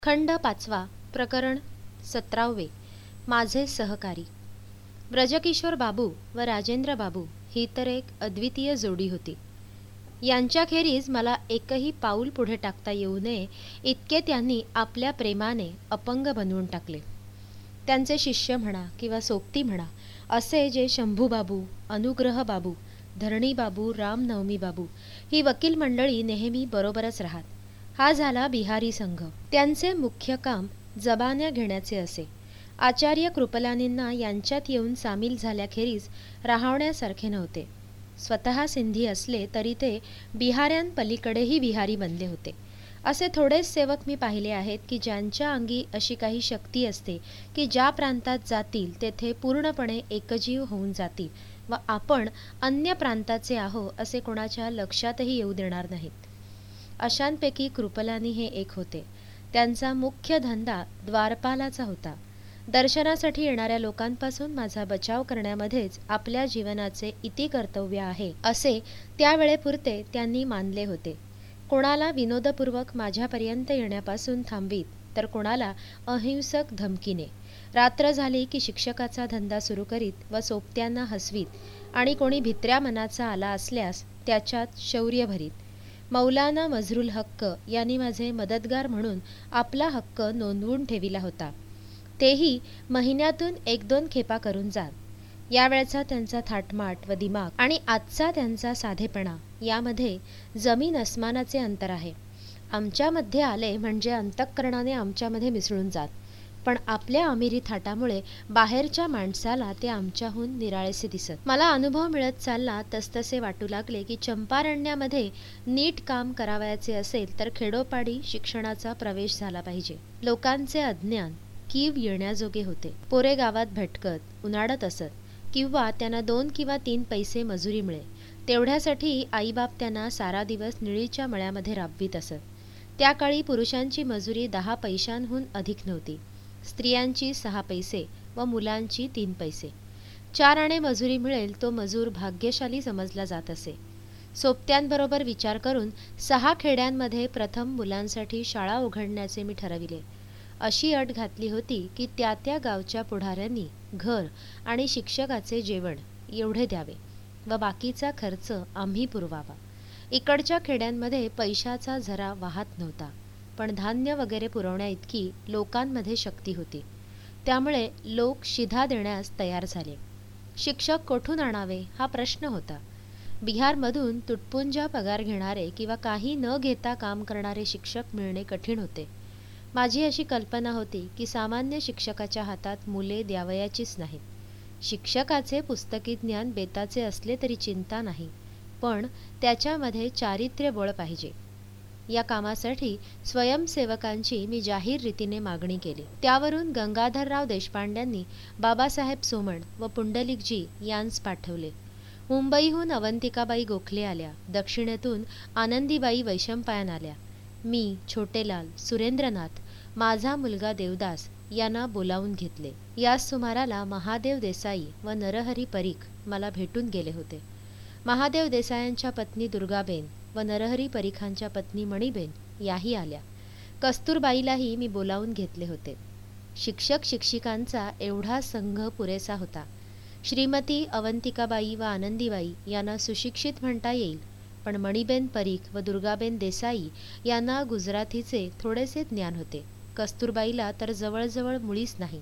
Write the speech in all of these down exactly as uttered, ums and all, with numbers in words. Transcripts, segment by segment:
खंड पाचवा. प्रकरण सतरावे. माझे सहकारी. ब्रजकिशोर बाबू व राजेंद्र बाबू ही तर एक अद्वितीय जोडी होती. यांच्याखेरीज मला एकही पाऊल पुढे टाकता येऊ नये इतके त्यांनी आपल्या प्रेमाने अपंग बनवून टाकले. त्यांचे शिष्य म्हणा किंवा सोबती म्हणा असे जे शंभूबाबू, अनुग्रह बाबू, धरणी बाबू, रामनवमी बाबू ही वकील मंडळी नेहमी बरोबरच राहत. हा झाला बिहारी संघ. त्यांचे मुख्य काम जबान्या घेण्याचे असे. आचार्य कृपलानींना यांच्यात येऊन सामील झाल्याखेरीज राहण्यासारखे नव्हते. स्वतः सिंधी असले तरी ते बिहाऱ्यांपलीकडेही बिहारी बनले होते. असे थोडेच सेवक मी पाहिले आहेत की ज्यांच्या अंगी अशी काही शक्ती असते की ज्या प्रांतात जातील तेथे पूर्णपणे एकजीव होऊन जातील व आपण अन्य प्रांताचे आहो असे कोणाच्या लक्षातही येऊ देणार नाहीत. अशांपैकी कृपलानी हे एक होते. त्यांचा मुख्य धंदा द्वारपालाचा होता. दर्शनासाठी येणाऱ्या लोकांपासून माझा बचाव करण्यामध्येच आपल्या जीवनाचे इति कर्तव्य आहे असे त्यावेळेपुरते त्यांनी मानले होते. कोणाला विनोदपूर्वक माझ्यापर्यंत येण्यापासून थांबवीत तर कोणाला अहिंसक धमकीने. रात्र झाली की शिक्षकाचा धंदा सुरू करीत व सोबत्यांना हसवीत आणि कोणी भित्र्या मनाचा आला असल्यास त्याच्यात शौर्य भरीत. मौलाना मजरुल हक्क यांनी माझे मदतगार म्हणून आपला हक्क नोंदवून ठेविला होता. तेही महिन्यातून एक दोन खेपा करून जात. यावेळचा त्यांचा थाटमाट व दिमाग आणि आजचा त्यांचा साधेपणा यामध्ये जमीन अस्मानाचे अंतर आहे. आमच्यामध्ये आले म्हणजे अंतःकरणाने आमच्यामध्ये मिसळून जात, पण आपल्या अमिरी थाटामुळे बाहेरच्या माणसाला ते आमच्याहून निराळेसे दिसत. मला अनुभव मिळत चालला तसतसे वाटू लागले की चंपारण्यामध्ये नीट काम करावयाचे असेल तर खेडोपाडी शिक्षणाचा प्रवेश झाला पाहिजे. लोकांचे अज्ञान कीव येण्याजोगे होते. पोरे गावात भटकत उन्हाळत असत किंवा त्यांना दोन किंवा तीन पैसे मजुरी मिळे तेवढ्यासाठी आईबाप त्यांना सारा दिवस निळीच्या मळ्यामध्ये राबवीत असत. त्या काळी पुरुषांची मजुरी दहा पैशांहून अधिक नव्हती. स्त्रियांची सहा पैसे व मुलांची तीन पैसे. चार आणे मजुरी मिळेल तो मजूर भाग्यशाली समजला जात असे. सोबत्यांबरोबर विचार करून सहा खेड्यांमध्ये प्रथम मुलांसाठी शाळा उघडण्याचे मी ठरविले. अशी अट घातली होती की त्या त्या गावच्या पुढाऱ्यांनी घर आणि शिक्षकाचे जेवण एवढे द्यावे व बाकीचा खर्च आम्ही पुरवावा. इकडच्या खेड्यांमध्ये पैशाचा झरा वाहत नव्हता, पण धान्य वगैरे पुरवण्या इतकी लोकांमध्ये शक्ती होती. त्यामुळे लोक शिधा देण्यास तयार झाले. शिक्षक कोठून आणावे हा प्रश्न होता. बिहारमधून तुटपुंजा पगार घेणारे किंवा काही न घेता काम करणारे शिक्षक मिळणे कठीण होते. माझी अशी कल्पना होती की सामान्य शिक्षकाच्या हातात मुले द्यावयाचीच नाहीत. शिक्षकाचे पुस्तकी ज्ञान बेताचे असले तरी चिंता नाही, पण त्याच्यामध्ये चारित्र्य बळ पाहिजे. या कामासाठी स्वयंसेवकांची मी जाहीर रीतीने मागणी केली. त्यावरून गंगाधरराव देशपांड्यांनी बाबासाहेब सोमण व पुंडलिकजी यांस पाठवले. मुंबईहून अवंतिकाबाई गोखले आल्या. दक्षिणेतून आनंदीबाई वैशंपायन आल्या. मी छोटेलाल, सुरेंद्रनाथ, माझा मुलगा देवदास यांना बोलावून घेतले. याच सुमाराला महादेव देसाई व नरहरी परीख मला भेटून गेले होते. महादेव देसायांच्या पत्नी दुर्गाबेन व नरहरी परीखांच्या पत्नी मणीबेन याही आल्या. कस्तुरबाईलाही मी बोलावून घेतले होते. शिक्षक शिक्षिकांचा एवढा संघ पुरेसा होता. श्रीमती अवंतिकाबाई व आनंदीबाई यांना सुशिक्षित म्हणता येईल, पण मणीबेन परीख व दुर्गाबेन देसाई यांना गुजरातीचे थोडेसे ज्ञान होते. कस्तुरबाईला तर जवळजवळ मुळीच नाही.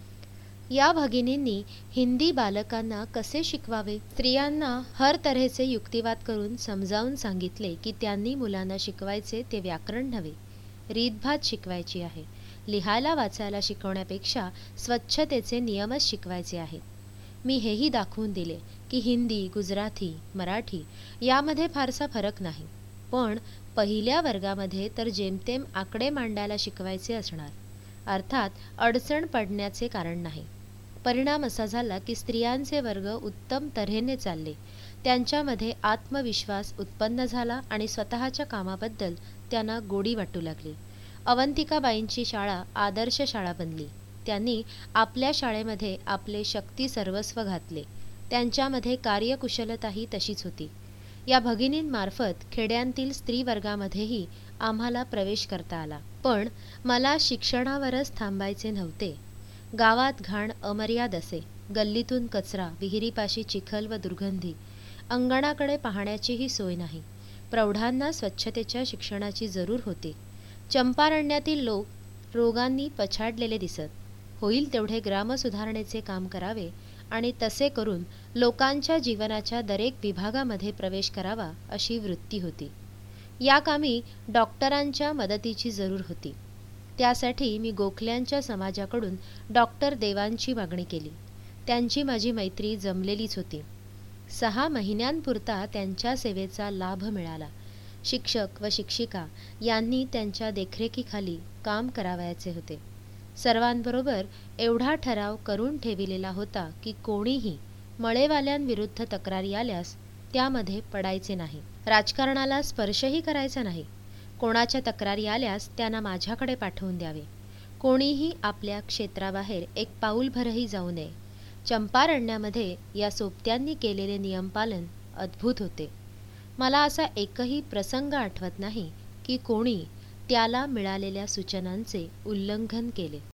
या भगिनींनी हिंदी बालकांना कसे शिकवावे स्त्रियांना हर तऱ्हेचे युक्तिवाद करून समजावून सांगितले की त्यांनी मुलांना शिकवायचे ते व्याकरण नव्हे, रीतभात शिकवायची आहे. लिहायला वाचायला शिकवण्यापेक्षा स्वच्छतेचे नियमच शिकवायचे आहेत. मी हेही दाखवून दिले की हिंदी, गुजराती, मराठी यामध्ये फारसा फरक नाही, पण पहिल्या वर्गामध्ये तर जेमतेम आकडे मांडायला शिकवायचे असणार. अर्थात अडचण पडण्याचे कारण नाही. परिणाम असा झाला की स्त्रियांचे वर्ग उत्तम तऱ्हेने चालले. त्यांच्यामध्ये आत्मविश्वास उत्पन्न झाला आणि स्वतःच्या कामाबद्दल त्यांना गोडी वाटू लागली. अवंतिकाबाईंची शाळा आदर्श शाळा बनली. त्यांनी आपल्या शाळेमध्ये आपले शक्ती सर्वस्व घातले. त्यांच्यामध्ये कार्यकुशलताही तशीच होती. या भगिनींमार्फत खेड्यांतील स्त्रीवर्गामध्येही आम्हाला प्रवेश करता आला. पण मला शिक्षणावरच थांबायचे नव्हते. गावात घाण अमर्याद असे. गल्लीतून कचरा, विहिरीपाशी चिखल व दुर्गंधी. अंगणाकडे पाहण्याचीही सोय नाही. प्रौढांना स्वच्छतेच्या शिक्षणाची जरूर होती. चंपारण्यातील लोक रोगांनी पछाडलेले दिसत. होईल तेवढे ग्रामसुधारणेचे काम करावे आणि तसे करून लोकांच्या जीवनाच्या दरेक विभागामध्ये प्रवेश करावा अशी वृत्ती होती. या कामी डॉक्टरांच्या मदतीची जरूर होती. त्यासाठी मी गोखल्यांच्या समाजाकडून डॉक्टर देवांची मागणी केली. त्यांची माझी मैत्री जमलेलीच होती. सहा महिन्यांपुरता त्यांच्या सेवेचा लाभ मिळाला. शिक्षक व शिक्षिका यांनी त्यांच्या देखरेखीखाली काम करावयाचे होते. सर्वांबरोबर एवढा ठराव करून ठेविलेला होता की कोणीही मळेवाल्यांविरुद्ध तक्रारी आल्यास त्यामध्ये पडायचे नाही. राजकारणाला स्पर्शही करायचा नाही. कोणाच्या तक्रारी आल्यास त्यांना माझ्याकडे पाठवून द्यावे. कोणीही आपल्या क्षेत्राबाहेर एक पाऊलभरही जाऊ नये. चंपारण्यामध्ये या सोबत्यांनी केलेले नियमपालन अद्भुत होते. मला असा एकही प्रसंग आठवत नाही की कोणी त्याला मिळालेल्या सूचनांचे उल्लंघन केले.